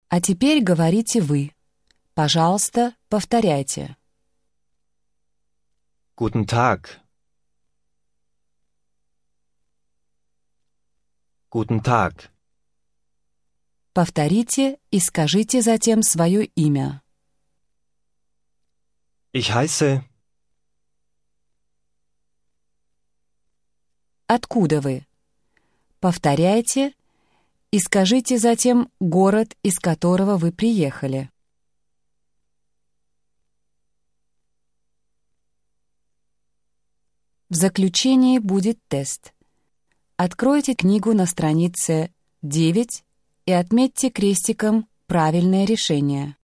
А теперь говорите вы. Пожалуйста, повторяйте. Guten Tag. Guten Tag. Повторите и скажите затем свое имя. Ich heiße. Откуда вы? Повторяйте и скажите затем город, из которого вы приехали. В заключении будет тест. Откройте книгу на странице 9 и отметьте крестиком правильное решение.